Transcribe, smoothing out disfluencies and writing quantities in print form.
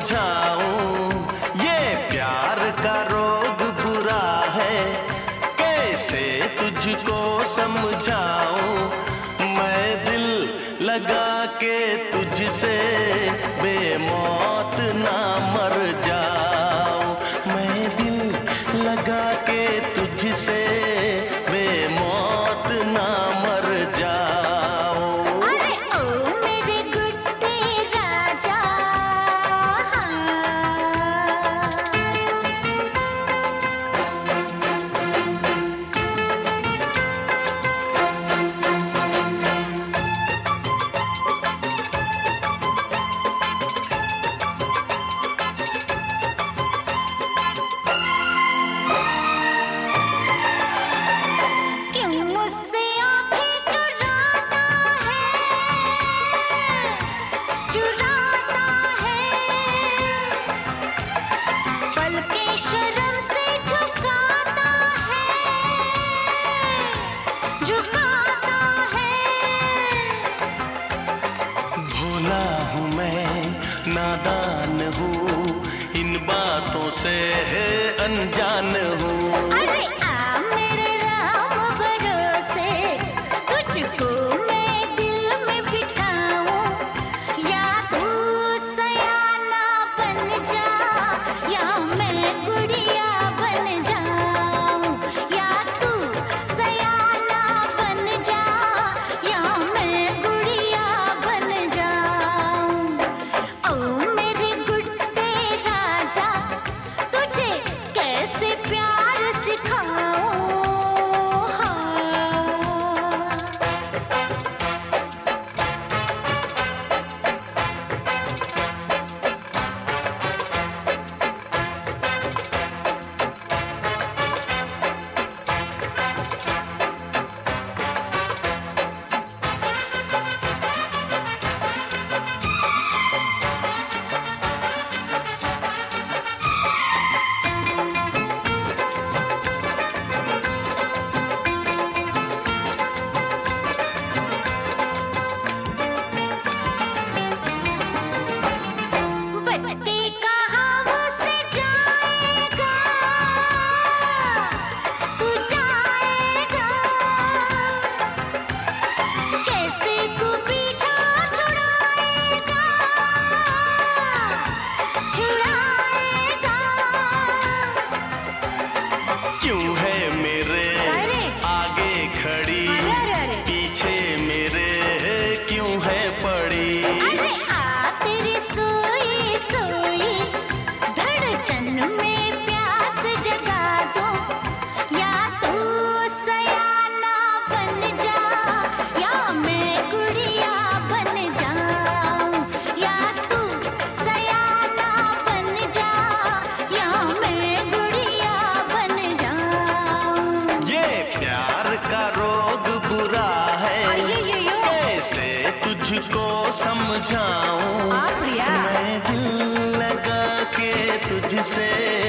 समझाऊं, ये प्यार का रोग बुरा है, कैसे तुझको समझाऊं। मैं दिल लगा के तुझसे बेमौत ना मर जाऊं, मैं दिल लगा के तुझसे बेमौत ना मर जाऊं। अरे ओ मेरे गुड्डे राजा, शर्म से झुकाता है। भोला हूँ मैं, नादान हूँ, इन बातों से अनजान हूँ। अरे आ मेरे राम भरोसे, तुझको मैं दिल में बिठाऊं, या तू सयाना बन जा, या मैं गुड़िया बन जाऊं, या तू सयाना बन जा, या मैं गुड़िया बन जाऊं। ओ मेरे गुड्डे राजा, तुझे कैसे प्यार सिखाऊं। बच के कहाँ मुझसे जाएगा, तू जाएगा, कैसे तू पीछा छुड़ाएगा, छुड़ाएगा। क्यों है मेरे अरे! आगे खड़ी, अरे! पीछे मेरे क्यों है पड़ी। अरे आ तेरी सोई सोई धड़कन में प्यास जगा दो, या तू सयाना बन जा, या मैं गुड़िया बन जाऊं, या तू सयाना बन जा, या मैं गुड़िया बन जाऊं। ये प्यार का रोग बुरा है, अय्यो। कैसे तुझको समझाऊं। आ प्रिया। मैं दिल लगा के तुझसे